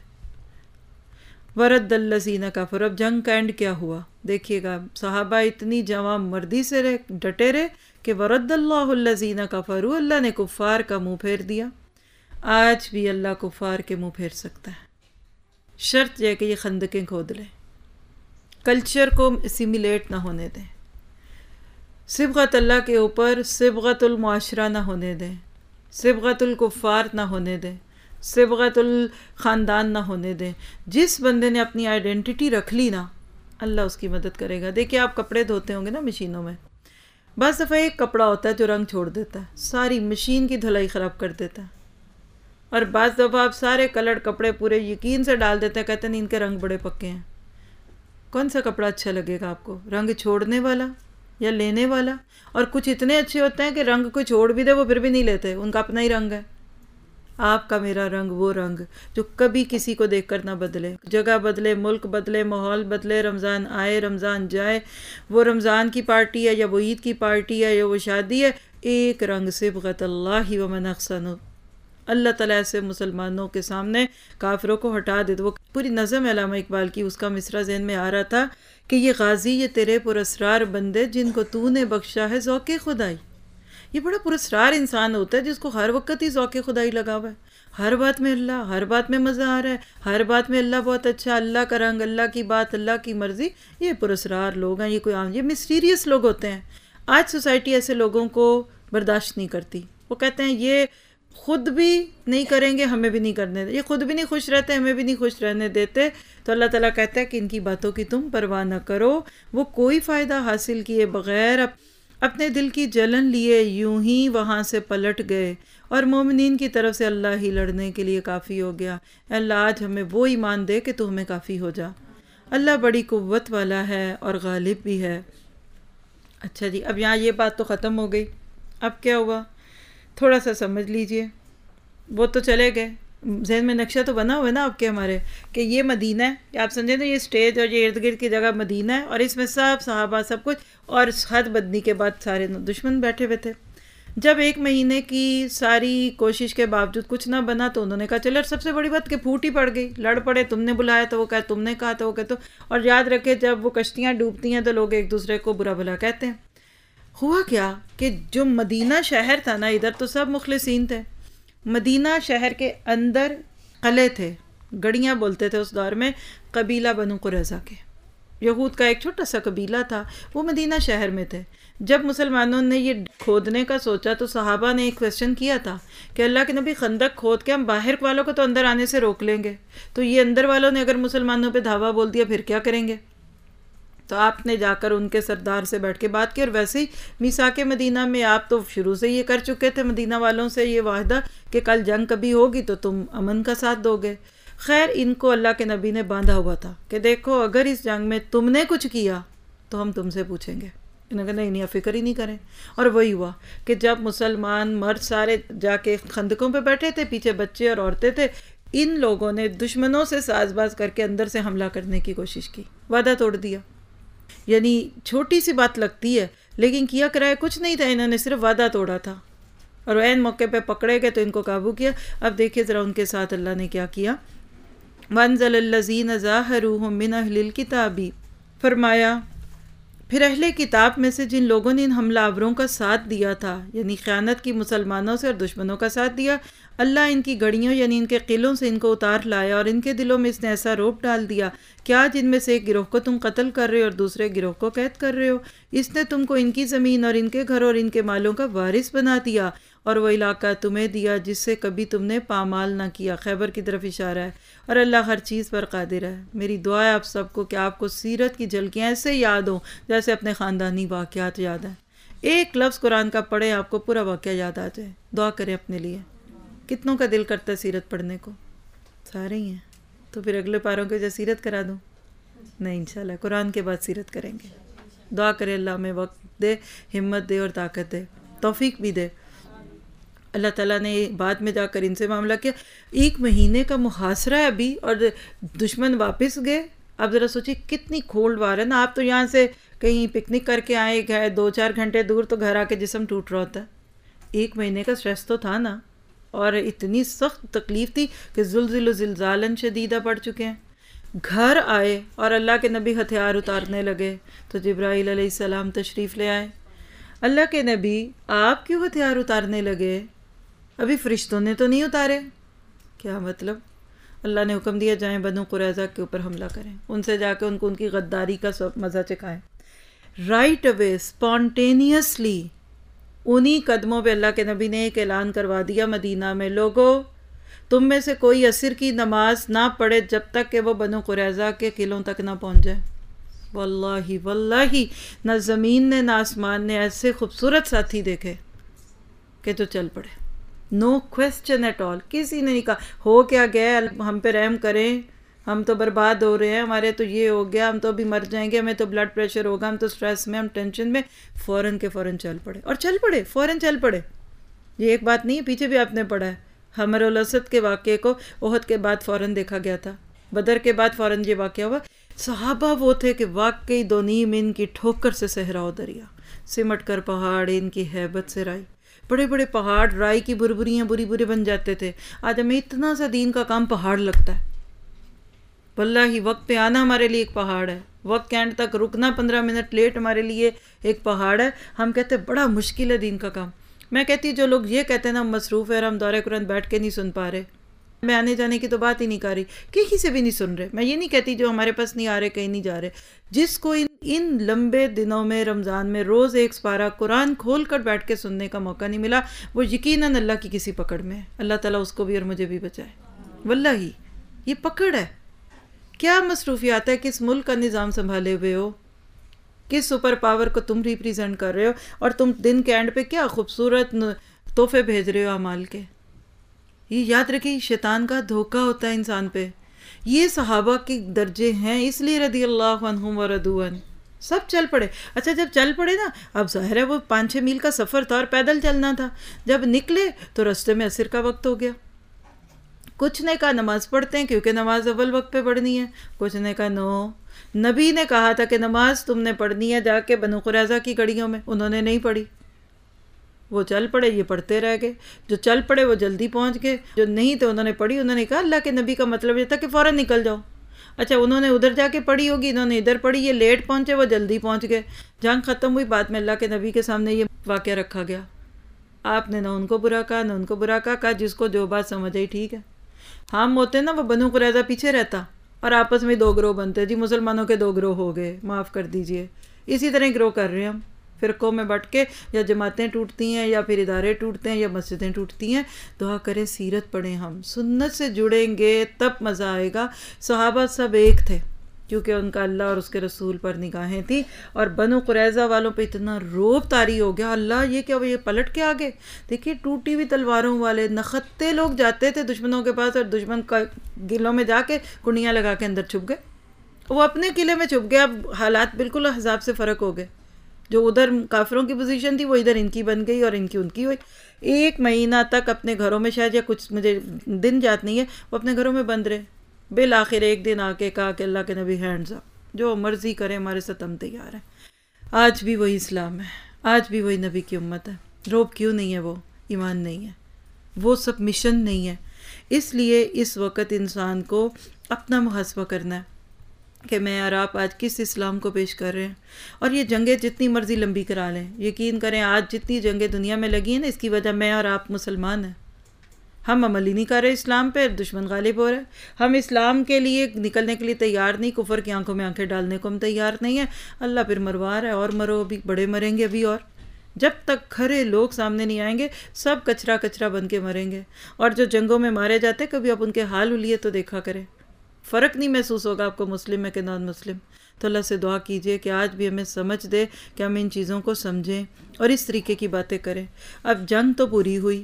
ورد الذین کفروا، اب جنگ کا اینڈ کیا ہوا دیکھیے گا، صحابہ اتنی جواں مردی سے رہے، ڈٹے رہے کہ ورد اللہ الذین کفروا، اللہ نے کفار کا منہ پھیر دیا۔ آج بھی اللہ کفار کے منہ پھیر سکتا ہے، شرط یہ کہ یہ خندقیں کھود لیں، کلچر کو اسیمیلیٹ نہ ہونے دیں، صبغت اللہ کے اوپر صبغت المعاشرہ نہ ہونے دیں، صبغت الکفار نہ ہونے دیں، صبغت الخاندان نہ ہونے دیں. جس بندے نے اپنی آئیڈینٹی رکھ لی نا اللہ اس کی مدد کرے گا. دیکھیے آپ کپڑے دھوتے ہوں گے نا مشینوں میں، بعض دفعہ ایک کپڑا ہوتا ہے جو رنگ چھوڑ دیتا ہے، ساری مشین کی دھلائی خراب کر دیتا ہے. اور بعض دفعہ آپ سارے کلرڈ کپڑے پورے یقین سے ڈال دیتے ہیں، کہتے ہیں ان کے رنگ بڑے پکے ہیں. کون سا کپڑا اچھا لگے گا آپ کو، رنگ چھوڑنے والا یا لینے والا؟ اور کچھ اتنے اچھے ہوتے ہیں کہ رنگ کوئی چھوڑ بھی دے وہ پھر بھی نہیں لیتے، ان کا اپنا ہی رنگ ہے. آپ کا میرا رنگ وہ رنگ جو کبھی کسی کو دیکھ کر نہ بدلے. جگہ بدلے، ملک بدلے، ماحول بدلے، رمضان آئے رمضان جائے، وہ رمضان کی پارٹی ہے یا وہ عید کی پارٹی ہے یا وہ شادی ہے، ایک رنگ صبغت اللہ ومن احسن. اللہ تعالیٰ سے مسلمانوں کے سامنے کافروں کو ہٹا دے. وہ پوری نظم علامہ اقبال کی، اس کا مصرع ذہن میں آ رہا تھا کہ یہ غازی یہ تیرے پراسرار بندے جن کو تو نے بخشا ہے ذوق خدائی. یہ بڑا پراسرار انسان ہوتا ہے جس کو ہر وقت ہی ذوق خدائی لگا ہوا ہے، ہر بات میں اللہ، ہر بات میں مزہ آ رہا ہے، ہر بات میں اللہ بہت اچھا، اللہ کا رنگ، اللہ کی بات، اللہ کی مرضی. یہ پراسرار لوگ ہیں، یہ کوئی عام، یہ مسٹیریس لوگ ہوتے ہیں. آج سوسائٹی ایسے لوگوں کو برداشت نہیں کرتی. وہ کہتے ہیں یہ خود بھی نہیں کریں گے ہمیں بھی نہیں کرنے دیں، یہ خود بھی نہیں خوش رہتے ہمیں بھی نہیں خوش رہنے دیتے. تو اللہ تعالیٰ کہتا ہے کہ ان کی باتوں کی تم پرواہ نہ کرو، وہ کوئی فائدہ حاصل کیے بغیر اپنے دل کی جلن لیے یوں ہی وہاں سے پلٹ گئے، اور مومنین کی طرف سے اللہ ہی لڑنے کے لیے کافی ہو گیا. اللہ آج ہمیں وہ ایمان دے کہ تو ہمیں کافی ہو جا. اللہ بڑی قوت والا ہے اور غالب بھی ہے. اچھا جی، اب یہاں یہ بات تو ختم ہو گئی. اب کیا ہوا تھوڑا سا سمجھ لیجئے. وہ تو چلے گئے، ذہن میں نقشہ تو بنا ہوا ہے نا آپ کے ہمارے کہ یہ مدینہ ہے، کہ آپ سمجھیں نا یہ اسٹیج اور یہ ارد گرد کی جگہ مدینہ ہے، اور اس میں سب صحابہ سب کچھ، اور حد بدنی کے بعد سارے دشمن بیٹھے ہوئے تھے. جب ایک مہینے کی ساری کوشش کے باوجود کچھ نہ بنا تو انہوں نے کہا چلو، سب سے بڑی بات کہ پھوٹ ہی پڑ گئی، لڑ پڑے، تم نے بلایا تو وہ کہا تم نے کہا تو وہ کہتے. اور یاد رکھے جب وہ کشتیاں ڈوبتی ہیں تو لوگ ایک دوسرے کو برا بھلا کہتے ہیں. ہوا کیا کہ جو مدینہ شہر تھا نا، ادھر تو سب مخلصین تھے، مدینہ شہر کے اندر قلعے تھے، گڑیاں بولتے تھے اس دور میں، قبیلہ بنو قریظہ کے، یہود کا ایک چھوٹا سا قبیلہ تھا، وہ مدینہ شہر میں تھے. جب مسلمانوں نے یہ کھودنے کا سوچا تو صحابہ نے ایک کویسچن کیا تھا کہ اللہ کے نبی خندق کھود کے ہم باہر والوں کو تو اندر آنے سے روک لیں گے، تو یہ اندر والوں نے اگر مسلمانوں پہ دھاوا بول دیا پھر کیا کریں گے؟ تو آپ نے جا کر ان کے سردار سے بیٹھ کے بات کی، اور ویسے ہی میثاق مدینہ میں آپ تو شروع سے یہ کر چکے تھے مدینہ والوں سے یہ وعدہ کہ کل جنگ کبھی ہوگی تو تم امن کا ساتھ دو گے. خیر ان کو اللہ کے نبی نے باندھا ہوا تھا کہ دیکھو اگر اس جنگ میں تم نے کچھ کیا تو ہم تم سے پوچھیں گے. انہوں نے کہا نہیں نہیں، فکر ہی نہیں کریں. اور وہی ہوا کہ جب مسلمان مرد سارے جا کے خندقوں پہ بیٹھے تھے، پیچھے بچے اور عورتیں تھے، ان لوگوں نے دشمنوں سے ساز باز کر کے اندر سے حملہ کرنے کی کوشش کی، وعدہ توڑ دیا. یعنی چھوٹی سی بات لگتی ہے لیکن کیا کرائے کچھ نہیں تھا، انہوں نے صرف وعدہ توڑا تھا، اور عین موقع پہ پکڑے گئے تو ان کو قابو کیا. اب دیکھیے ذرا ان کے ساتھ اللہ نے کیا کیا. وَأَنزَلَ الَّذِينَ ظَاهَرُوهُم مِّنْ أَهْلِ الْكِتَابِ، فرمایا پھر اہل کتاب میں سے جن لوگوں نے ان حملہ آوروں کا ساتھ دیا تھا، یعنی خیانت کی مسلمانوں سے اور دشمنوں کا ساتھ دیا، اللہ ان کی گڑیوں یعنی ان کے قلعوں سے ان کو اتار لایا، اور ان کے دلوں میں اس نے ایسا روب ڈال دیا کیا جن میں سے ایک گروہ کو تم قتل کر رہے ہو اور دوسرے گروہ کو قید کر رہے ہو. اس نے تم کو ان کی زمین اور ان کے گھر اور ان کے مالوں کا وارث بنا دیا، اور وہ علاقہ تمہیں دیا جس سے کبھی تم نے پامال نہ کیا. خیبر کی طرف اشارہ ہے. اور اللہ ہر چیز پر قادر ہے. میری دعا ہے آپ سب کو کہ آپ کو سیرت کی جھلکیاں ایسے یاد ہوں جیسے اپنے خاندانی واقعات یاد ہیں. ایک لفظ قرآن کا پڑھے آپ کو پورا واقعہ یاد آ جائے. دعا کریں اپنے لیے. کتنوں کا دل کرتا ہے سیرت پڑھنے کو؟ سارے ہی ہیں. تو پھر اگلے پاروں کے جو سیرت کرا دوں؟ نہیں، انشاءاللہ قرآن کے بعد سیرت کریں گے. دعا کرے اللہ ہمیں وقت دے، ہمت دے اور طاقت دے، توفیق بھی دے. اللہ تعالیٰ نے بعد میں جا کر ان سے معاملہ کیا. ایک مہینے کا محاصرہ ہے ابھی اور دشمن واپس گئے. اب ذرا سوچیے کتنی کھولڈ وار ہے نا. آپ تو یہاں سے کہیں پکنک کر کے آئے گئے دو چار گھنٹے دور تو گھر آ کے جسم ٹوٹ رہا ہوتا ہے. ایک مہینے کا سٹریس تو تھا نا، اور اتنی سخت تکلیف تھی کہ زلزل و زلزالن شدیدہ پڑ چکے ہیں. گھر آئے اور اللہ کے نبی ہتھیار اتارنے لگے تو جبرائیل علیہ السلام تشریف لے آئے. اللہ کے نبی آپ کیوں ہتھیار اتارنے لگے؟ ابھی فرشتوں نے تو نہیں اتارے. کیا مطلب؟ اللہ نے حکم دیا جائیں بنو قریظہ کے اوپر حملہ کریں، ان سے جا کے ان کو ان کی غداری کا مزہ چکھائیں. رائٹ اوے اسپونٹینیسلی انہی قدموں پہ اللہ کے نبی نے ایک اعلان کروا دیا مدینہ میں، لوگو تم میں سے کوئی عصر کی نماز نہ پڑھے جب تک کہ وہ بنو قریظہ کے قلعوں تک نہ پہنچ جائے. واللہ واللہ نہ زمین نے نہ آسمان نے ایسے خوبصورت ساتھی دیکھے کہ جو چل پڑے. No question at all. کسی نے نہیں کہا ہو کیا گیا ہم پہ رحم کریں، ہم تو برباد ہو رہے ہیں، ہمارے تو یہ ہو گیا، ہم تو ابھی مر جائیں گے، ہمیں تو بلڈ پریشر ہوگا، ہم تو سٹریس میں، ہم ٹینشن میں. فوراً کے فوراً چل پڑے اور چل پڑے فوراً چل پڑے. یہ ایک بات نہیں ہے، پیچھے بھی آپ نے پڑھا ہے حمر الاسد کے واقعے کو احد کے بعد فوراً دیکھا گیا تھا، بدر کے بعد فوراً یہ واقعہ ہوا. صحابہ وہ تھے کہ واقعی دو نیم ان کی ٹھوکر سے صحراؤ دریا، سمٹ کر پہاڑ ان کی ہیبت سے رائی. بڑے بڑے پہاڑ رائی کی بربریاں بری بری بن جاتے تھے. آج ہمیں اتنا سا دین کا کام پہاڑ لگتا ہے. واللہ وقت پہ آنا ہمارے لیے ایک پہاڑ ہے، وقت کے اینڈ تک رکنا پندرہ منٹ لیٹ ہمارے لیے ایک پہاڑ ہے. ہم کہتے ہیں بڑا مشکل ہے دین کا کام. میں کہتی جو لوگ یہ کہتے ہیں نا ہم مصروف ہے اور ہم دورہ قرآن بیٹھ کے نہیں سن پا رہے، میں آنے جانے کی تو بات ہی نہیں کر رہی، کسی سے بھی نہیں سن رہے. میں یہ نہیں کہتی جو ہمارے پاس نہیں آ رہے کہیں نہیں جا رہے. جس کو ان ان لمبے دنوں میں رمضان میں روز ایک سپارہ قرآن کھول کر بیٹھ کے سننے کا موقع نہیں ملا، وہ یقیناً اللہ کی کسی پکڑ میں ہے. اللہ تعالیٰ اس کو بھی اور مجھے بھی بچائے. واللہ یہ پکڑ ہے. کیا مصروفیات ہے، کس ملک کا نظام سنبھالے ہوئے ہو، کس سپر پاور کو تم ریپریزنٹ کر رہے ہو، اور تم دن کے اینڈ پہ کیا خوبصورت تحفے بھیج رہے ہو اعمال کے. یہ یاد رکھیں شیطان کا دھوکہ ہوتا ہے انسان پہ. یہ صحابہ کے درجے ہیں، اس لیے رضی اللہ عنہم ورضوا عنہ سب چل پڑے. اچھا جب چل پڑے نا، اب ظاہر ہے وہ پانچ چھ میل کا سفر تھا اور پیدل چلنا تھا. جب نکلے تو رستے میں عصر کا وقت ہو گیا. کچھ نے کہا نماز پڑھتے ہیں کیونکہ نماز اول وقت پہ پڑھنی ہے، کچھ نے کہا نو، نبی نے کہا تھا کہ نماز تم نے پڑھنی ہے جا کے بنو قریظہ کی گڑیوں میں، انہوں نے نہیں پڑھی. وہ چل پڑے، یہ پڑھتے رہ گئے. جو چل پڑے وہ جلدی پہنچ گئے، جو نہیں تھے انہوں نے پڑھی. انہوں نے کہا اللہ کے نبی کا مطلب یہ تھا کہ فوراً نکل جاؤ. اچھا انہوں نے ادھر جا کے پڑھی ہوگی، انہوں نے ادھر پڑھی، یہ لیٹ پہنچے وہ جلدی پہنچ گئے. جنگ ختم ہوئی، بعد میں اللہ کے نبی کے سامنے یہ واقعہ رکھا گیا. آپ نے نہ ان کو برا کہا نہ ان کو برا کہا، کہا جس کو جو بات سمجھ آئی ٹھیک ہے. ہم ہوتے نا وہ بنو قریظہ پیچھے رہتا اور آپس میں دو گروہ بنتے، جی مسلمانوں کے دو گروہ ہو گئے، معاف کر دیجئے. اسی طرح گروہ کر رہے ہیں ہم، فرقوں میں بٹ کے یا جماعتیں ٹوٹتی ہیں یا پھر ادارے ٹوٹتے ہیں یا مسجدیں ٹوٹتی ہیں. دعا کریں سیرت پڑھیں، ہم سنت سے جڑیں گے تب مزہ آئے گا. صحابہ سب ایک تھے کیونکہ ان کا اللہ اور اس کے رسول پر نگاہیں تھیں. اور بنو قریظہ والوں پہ اتنا روب طاری ہو گیا، اللہ یہ کیا یہ پلٹ کے آگے. دیکھیے ٹوٹی ہوئی تلواروں والے نختے لوگ جاتے تھے دشمنوں کے پاس اور دشمن کا قلعوں میں جا کے کنڈیاں لگا کے اندر چھپ گئے. وہ اپنے قلعے میں چھپ گئے. اب حالات بالکل احزاب سے فرق ہو گئے. جو ادھر کافروں کی پوزیشن تھی وہ ادھر ان کی بن گئی اور ان کی ان کی ہوئی. ایک مہینہ تک اپنے گھروں میں، شاید یا کچھ مجھے دن یاد نہیں ہے، وہ اپنے گھروں میں بند رہے. بالآخر ایک دن آ کے کہا کہ اللہ کے نبی ہینڈز اپ، جو مرضی کرے ہمارے ساتھ ہم تیار ہیں. آج بھی وہی اسلام ہے، آج بھی وہی نبی کی امت ہے. روب کیوں نہیں ہے؟ وہ ایمان نہیں ہے، وہ سب مشن نہیں ہے. اس لیے اس وقت انسان کو اپنا محاسبہ کرنا ہے کہ میں اور آپ آج کس اسلام کو پیش کر رہے ہیں. اور یہ جنگیں جتنی مرضی لمبی کرا لیں، یقین کریں آج جتنی جنگیں دنیا میں لگی ہیں نا، اس کی وجہ میں اور آپ مسلمان ہیں. ہم عمل ہی نہیں کر رہے اسلام پہ، دشمن غالب ہو رہا ہے. ہم اسلام کے لیے نکلنے کے لیے تیار نہیں، کفر کی آنکھوں میں آنکھیں ڈالنے کو ہم تیار نہیں ہیں. اللہ پھر مروا رہا ہے، اور مرو، ابھی بڑے مریں گے ابھی. اور جب تک کھرے لوگ سامنے نہیں آئیں گے سب کچرا کچرا بن کے مریں گے. اور جو جنگوں میں مارے جاتے کبھی آپ ان کے حال الیے تو دیکھا کریں، فرق نہیں محسوس ہوگا آپ کو مسلم ہے کہ نان مسلم. تو اللہ سے دعا کیجئے کہ آج بھی ہمیں سمجھ دے کہ ہم ان چیزوں کو سمجھیں اور اس طریقے کی باتیں کریں. اب جنگ تو پوری ہوئی،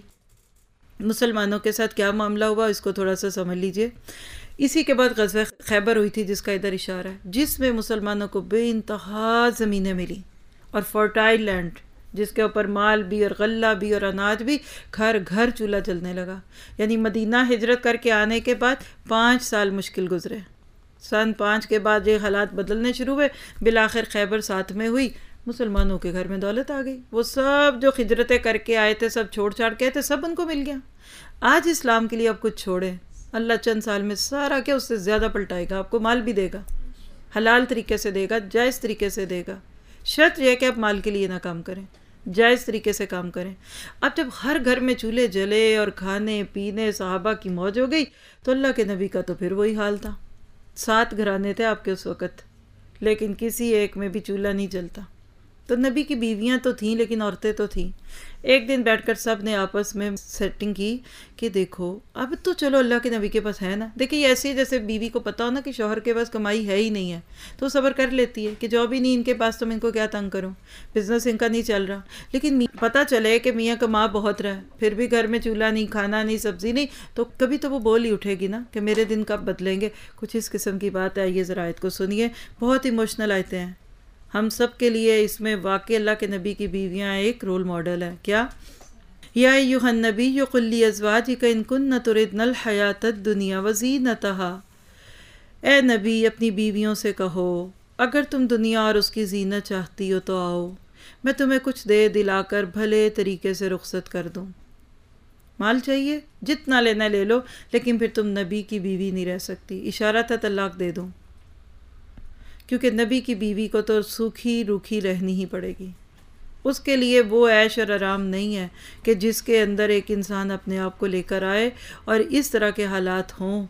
مسلمانوں کے ساتھ کیا معاملہ ہوا اس کو تھوڑا سا سمجھ لیجئے. اسی کے بعد غزوہ خیبر ہوئی تھی جس کا ادھر اشارہ ہے، جس میں مسلمانوں کو بے انتہا زمینیں ملی اور فرٹائل لینڈ، جس کے اوپر مال بھی اور غلہ بھی اور اناج بھی، گھر گھر چولہا جلنے لگا. یعنی مدینہ ہجرت کر کے آنے کے بعد پانچ سال مشکل گزرے. سن پانچ کے بعد یہ حالات بدلنے شروع ہوئے. بالآخر خیبر ساتھ میں ہوئی، مسلمانوں کے گھر میں دولت آ گئی. وہ سب جو ہجرتیں کر کے آئے تھے، سب چھوڑ چھاڑ کے آئے تھے، سب ان کو مل گیا. آج اسلام کے لیے آپ کچھ چھوڑیں، اللہ چند سال میں سارا کیا اس سے زیادہ پلٹائے گا. آپ کو مال بھی دے گا، حلال طریقے سے دے گا، جائز طریقے سے دے گا. شرط یہ ہے کہ آپ مال کے لیے نہ کام کریں، جائز طریقے سے کام کریں. اب جب ہر گھر میں چولہے جلے اور کھانے پینے صحابہ کی موج ہو گئی تو اللہ کے نبی کا تو پھر وہی حال تھا. سات گھرانے تھے آپ کے اس وقت، لیکن کسی ایک میں بھی چولہا نہیں جلتا. تو نبی کی بیویاں تو تھیں لیکن عورتیں تو تھیں. ایک دن بیٹھ کر سب نے آپس میں سیٹنگ کی کہ دیکھو اب تو چلو اللہ کے نبی کے پاس ہے نا. دیکھیں یہ ایسے جیسے بیوی کو پتہ ہو نا کہ شوہر کے پاس کمائی ہے ہی نہیں ہے تو صبر کر لیتی ہے کہ جاب ہی نہیں ان کے پاس تو میں ان کو کیا تنگ کروں, بزنس ان کا نہیں چل رہا. لیکن پتہ چلے کہ میاں کما بہت رہا ہے پھر بھی گھر میں چولہا نہیں, کھانا نہیں, سبزی نہیں, تو کبھی تو وہ بول ہی اٹھے گی نا کہ میرے دن کب بدلیں گے. کچھ اس قسم کی بات ہے. یہ ذرا آیت کو سنیے, بہت ایموشنل آیتیں ہیں ہم سب کے لیے. اس میں واقعی اللہ کے نبی کی بیویاں ایک رول ماڈل ہے. کیا؟ یا ایھا النبی قل لازواجک ان کنن تردن الحیاۃ الدنیا وزینتہا, اے نبی اپنی بیویوں سے کہو اگر تم دنیا اور اس کی زینت چاہتی ہو تو آؤ, میں تمہیں کچھ دے دلا کر بھلے طریقے سے رخصت کر دوں. مال چاہیے جتنا لینا لے لو لیکن پھر تم نبی کی بیوی نہیں رہ سکتی. اشارہ تھا طلاق دے دوں, کیونکہ نبی کی بیوی کو تو سوکھی روکھی رہنی ہی پڑے گی. اس کے لیے وہ عیش اور آرام نہیں ہے کہ جس کے اندر ایک انسان اپنے آپ کو لے کر آئے اور اس طرح کے حالات ہوں.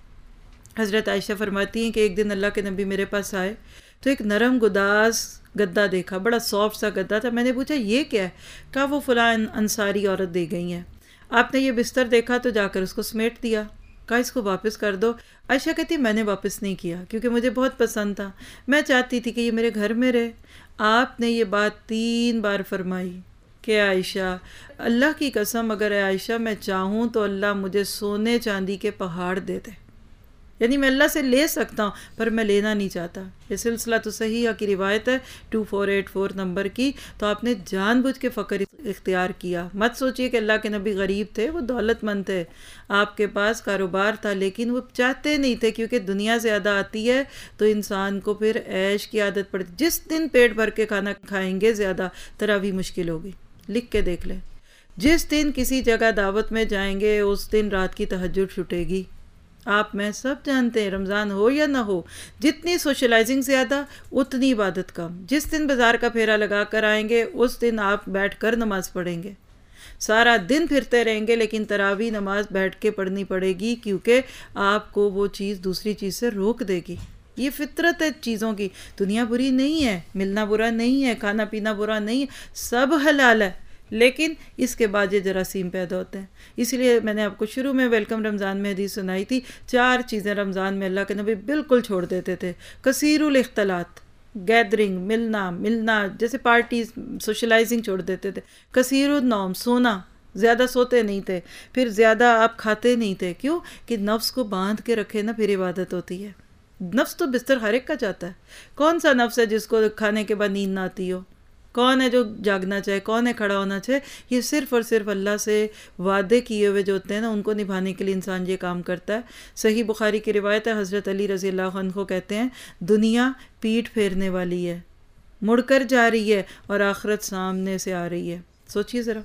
حضرت عائشہ فرماتی ہیں کہ ایک دن اللہ کے نبی میرے پاس آئے تو ایک نرم گداز گدا دیکھا, بڑا سافٹ سا گدا تھا. میں نے پوچھا یہ کیا ہے؟ کہا وہ فلاں انصاری عورت دے گئی ہیں. آپ نے یہ بستر دیکھا تو جا کر اس کو سمیٹ دیا. کہا اس کو واپس کر دو. عائشہ کہتی میں نے واپس نہیں کیا کیونکہ مجھے بہت پسند تھا, میں چاہتی تھی کہ یہ میرے گھر میں رہے. آپ نے یہ بات تین بار فرمائی کہ عائشہ اللہ کی قسم اگر اے عائشہ میں چاہوں تو اللہ مجھے سونے چاندی کے پہاڑ دے دے, یعنی میں اللہ سے لے سکتا ہوں پر میں لینا نہیں چاہتا. یہ سلسلہ تو صحیح کی روایت ہے two four eight four number کی. تو آپ نے جان بوجھ کے فقر اختیار کیا. مت سوچئے کہ اللہ کے نبی غریب تھے, وہ دولت مند تھے, آپ کے پاس کاروبار تھا لیکن وہ چاہتے نہیں تھے کیونکہ دنیا زیادہ آتی ہے تو انسان کو پھر عیش کی عادت پڑتی. جس دن پیٹ بھر کے کھانا کھائیں گے زیادہ تراویح مشکل ہوگی. لکھ کے دیکھ لیں, جس دن کسی جگہ دعوت میں جائیں گے اس دن رات کی تہجد چھٹے گی. آپ میں سب جانتے ہیں رمضان ہو یا نہ ہو, جتنی سوشلائزنگ زیادہ اتنی عبادت کم. جس دن بازار کا پھیرا لگا کر آئیں گے اس دن آپ بیٹھ کر نماز پڑھیں گے. سارا دن پھرتے رہیں گے لیکن تراویح نماز بیٹھ کے پڑھنی پڑے گی کیونکہ آپ کو وہ چیز دوسری چیز سے روک دے گی. یہ فطرت ہے چیزوں کی. دنیا بری نہیں ہے, ملنا برا نہیں ہے, کھانا پینا برا نہیں ہے, سب حلال ہے, لیکن اس کے بعد یہ جراثیم پیدا ہوتے ہیں. اسی لیے میں نے آپ کو شروع میں ویلکم رمضان میں حدیث سنائی تھی, چار چیزیں رمضان میں اللہ کے نبی بالکل چھوڑ دیتے تھے. کثیر الاختلاط, گیدرنگ, ملنا ملنا جیسے پارٹیز, سوشلائزنگ چھوڑ دیتے تھے. کثیر النوم, سونا, زیادہ سوتے نہیں تھے. پھر زیادہ آپ کھاتے نہیں تھے. کیوں؟ کہ نفس کو باندھ کے رکھے نا پھر عبادت ہوتی ہے. نفس تو بستر ہر ایک کا چاہتا ہے. کون سا نفس ہے جس کو کھانے کے بعد نیند نہ آتی ہو؟ کون ہے جو جاگنا چاہے؟ کون ہے کھڑا ہونا چاہے؟ یہ صرف اور صرف اللہ سے وعدے کیے ہوئے جو ہوتے ہیں نا ان کو نبھانے کے لیے انسان یہ کام کرتا ہے. صحیح بخاری کی روایت ہے, حضرت علی رضی اللہ عنہ کو کہتے ہیں دنیا پیٹھ پھیرنے والی ہے, مڑ کر جا رہی ہے اور آخرت سامنے سے آ رہی ہے. سوچیے ذرا,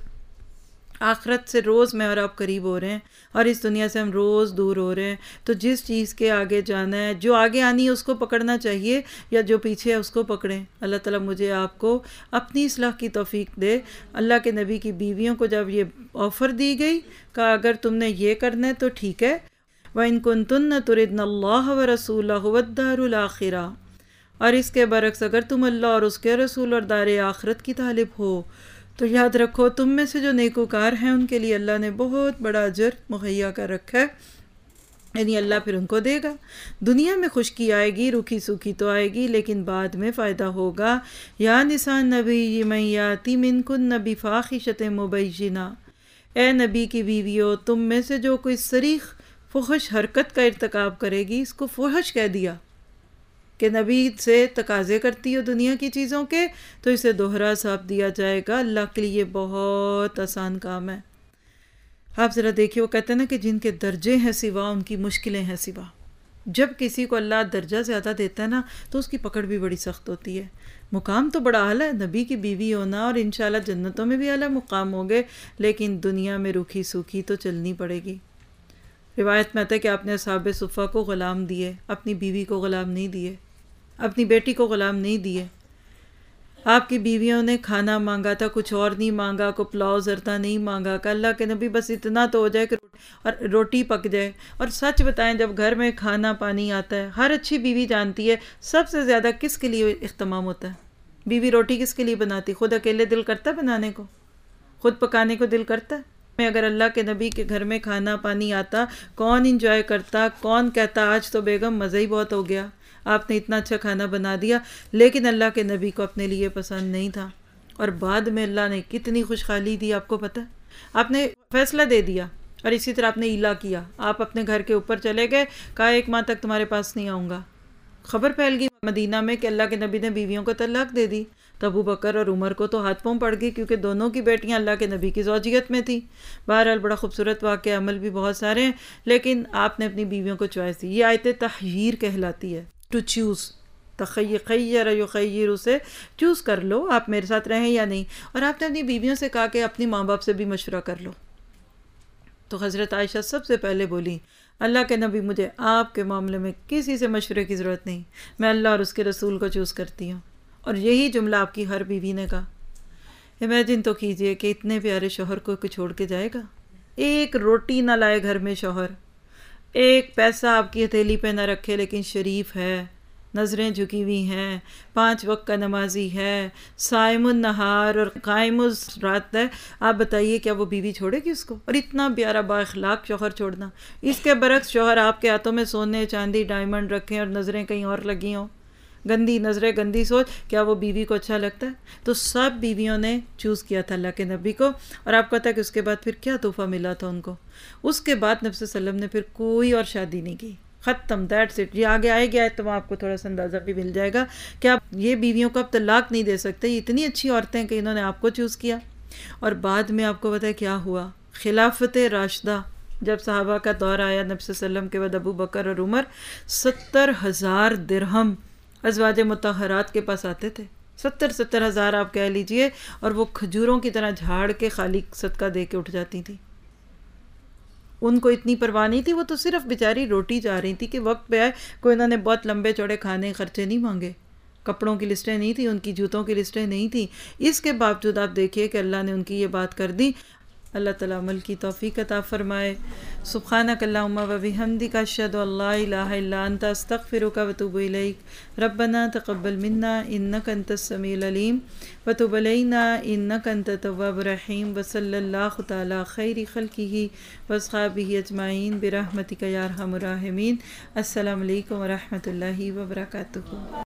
آخرت سے روز میں اور آپ قریب ہو رہے ہیں اور اس دنیا سے ہم روز دور ہو رہے ہیں. تو جس چیز کے آگے جانا ہے, جو آگے آنی ہے اس کو پکڑنا چاہیے یا جو پیچھے ہے اس کو پکڑیں. اللہ تعالیٰ مجھے آپ کو اپنی اصلاح کی توفیق دے. اللہ کے نبی کی بیویوں کو جب یہ آفر دی گئی کہ اگر تم نے یہ کرنا ہے تو ٹھیک ہے, وَإِن كُنتُنَّ تُرِدْنَ اللَّهَ وَرَسُولَهُ وَالدَّارُ الْآخِرَةَ, اور اس کے برعکس اگر تم اللہ اور اس کے رسول اور دار آخرت کی طالب ہو تو یاد رکھو تم میں سے جو نیکوکار ہیں ان کے لیے اللہ نے بہت بڑا اجر مہیا کر رکھا ہے, یعنی اللہ پھر ان کو دے گا. دنیا میں خشکی آئے گی, روکھی سوکھی تو آئے گی, لیکن بعد میں فائدہ ہوگا. یا نساء النبی من یاتی منکن بفاحشۃ مبینہ, اے نبی کی بیویو تم میں سے جو کوئی صریح فحش حرکت کا ارتکاب کرے گی, اس کو فحش کہہ دیا کہ نبی سے تقاضے کرتی ہو دنیا کی چیزوں کے, تو اسے دوہرا ثواب دیا جائے گا. اللہ کے لیے بہت آسان کام ہے. آپ ذرا دیکھیے, وہ کہتے ہیں نا کہ جن کے درجے ہیں سوا ان کی مشکلیں ہیں سوا. جب کسی کو اللہ درجہ زیادہ دیتا ہے نا تو اس کی پکڑ بھی بڑی سخت ہوتی ہے. مقام تو بڑا اعلیٰ ہے, نبی کی بیوی ہونا, اور انشاءاللہ جنتوں میں بھی اعلیٰ مقام ہوگے, لیکن دنیا میں روکھی سوکھی تو چلنی پڑے گی. روایت میں آتا ہے کہ آپ نے اصحاب صفہ کو غلام دیے, اپنی بیوی کو غلام نہیں دیے, اپنی بیٹی کو غلام نہیں دیے. آپ کی بیویوں نے کھانا مانگا تھا, کچھ اور نہیں مانگا, کو پلاؤ زردہ نہیں مانگا, کہ اللہ کے نبی بس اتنا تو ہو جائے کہ اور روٹی پک جائے. اور سچ بتائیں جب گھر میں کھانا پانی آتا ہے, ہر اچھی بیوی جانتی ہے سب سے زیادہ کس کے لیے اہتمام ہوتا ہے؟ بیوی روٹی کس کے لیے بناتی؟ خود اکیلے دل کرتا بنانے کو؟ خود پکانے کو دل کرتا ہے؟ میں اگر اللہ کے نبی کے گھر میں کھانا پانی آتا، کون انجوائے کرتا، کون کہتا آج تو بیگم مزہ ہی بہت ہو گیا، آپ نے اتنا اچھا کھانا بنا دیا. لیکن اللہ کے نبی کو اپنے لیے پسند نہیں تھا، اور بعد میں اللہ نے کتنی خوشحالی دی آپ کو پتہ. آپ نے فیصلہ دے دیا اور اسی طرح آپ نے ایلا کیا، آپ اپنے گھر کے اوپر چلے گئے، کہا ایک ماہ تک تمہارے پاس نہیں آؤں گا. خبر پھیل گئی مدینہ میں کہ اللہ کے نبی نے بیویوں کو طلاق دے دی. تو ابو بکر اور عمر کو تو ہاتھ پاؤں پڑ گئی، کیونکہ دونوں کی بیٹیاں اللہ کے نبی کی زوجیت میں تھیں. بہرحال بڑا خوبصورت واقعہ، عمل بھی بہت سارے ہیں، لیکن آپ نے اپنی بیویوں کو چوائس دی. یہ آیت تحیر کہلاتی ہے، ٹو چوز. تخیر خیر یخیر، اسے چوز کر لو آپ میرے ساتھ رہیں یا نہیں. اور آپ نے اپنی بیویوں سے کہا کہ اپنی ماں باپ سے بھی مشورہ کر لو. تو حضرت عائشہ سب سے پہلے بولی، اللہ کے نبی مجھے آپ کے معاملے میں کسی سے مشورے کی ضرورت نہیں، میں اللہ اور اس کے رسول کو چوز کرتی ہوں. اور یہی جملہ آپ کی ہر بیوی نے کہا. امیجن تو کیجئے کہ اتنے پیارے شوہر کو چھوڑ کے جائے گا، ایک روٹی نہ لائے گھر میں شوہر، ایک پیسہ آپ کی ہتھیلی پہ نہ رکھے، لیکن شریف ہے، نظریں جھکی ہوئی ہیں، پانچ وقت کا نمازی ہے، صائم النہار اور قائم الرات ہے. آپ بتائیے کیا وہ بیوی چھوڑے گی اس کو؟ اور اتنا پیارا با اخلاق شوہر چھوڑنا. اس کے برعکس شوہر آپ کے ہاتھوں میں سونے چاندی ڈائمنڈ رکھیں اور نظریں کہیں اور لگی ہوں، گندی نظریں گندی سوچ، کیا وہ بیوی کو اچھا لگتا ہے؟ تو سب بیویوں نے چوز کیا تھا اللہ کے نبی کو. اور آپ کو پتہ ہے کہ اس کے بعد پھر کیا تحفہ ملا تھا ان کو؟ اس کے بعد نبی صلی اللہ علیہ وسلم نے پھر کوئی اور شادی نہیں کی، ختم، دیٹس اٹ. یہ آگے آئے گیا ہے تو آپ کو تھوڑا سا اندازہ بھی مل جائے گا کہ آپ یہ بیویوں کو اب طلاق نہیں دے سکتے. یہ اتنی اچھی عورتیں کہ انہوں نے آپ کو چوز کیا. اور بعد میں آپ کو پتہ ہے کیا ہوا؟ خلافت راشدہ جب صحابہ کا دور آیا نبی صلی اللہ علیہ وسلم کے بعد، ابو بکر اور عمر ستر ہزار درہم ازواج مطہرات کے پاس آتے تھے. ستر ستر ہزار آپ کہہ لیجئے، اور وہ کھجوروں کی طرح جھاڑ کے خالی صدقہ دے کے اٹھ جاتی تھی. ان کو اتنی پرواہ نہیں تھی، وہ تو صرف بیچاری روٹی چاہ رہی تھی کہ وقت پہ آئے. کوئی انہوں نے بہت لمبے چوڑے کھانے خرچے نہیں مانگے، کپڑوں کی لسٹیں نہیں تھیں، ان کی جوتوں کی لسٹیں نہیں تھیں. اس کے باوجود آپ دیکھیے کہ اللہ نے ان کی یہ بات کر دی. اللہ تعالیٰ عمل کی توفیق عطا فرمائے. سبحانک اللہم و بحمدک، اشہد ان لا الہ الا انت، استغفرک و اتوب الیک. ربنا تقبل منا انک انت السمیع العلیم وتب علینا انک انت التواب الرحیم. وصلی اللہ تعالیٰ خیر خلقہ واصحابہ اجمعین برحمتک یا ارحم الراحمین. السلام علیکم و رحمۃ اللہ وبرکاتہ.